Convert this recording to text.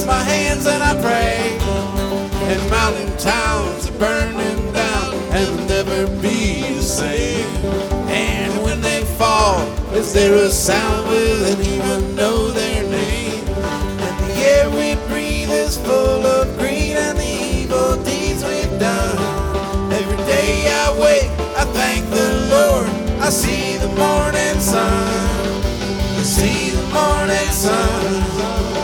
raise my hands and I pray. And mountain towns are burning down and never be the same. And when they fall, is there a sound with an even know their name? And the air we breathe is full of greed and the evil deeds we've done. Every day I wake, I thank the Lord. I see the morning sun. I see the morning sun.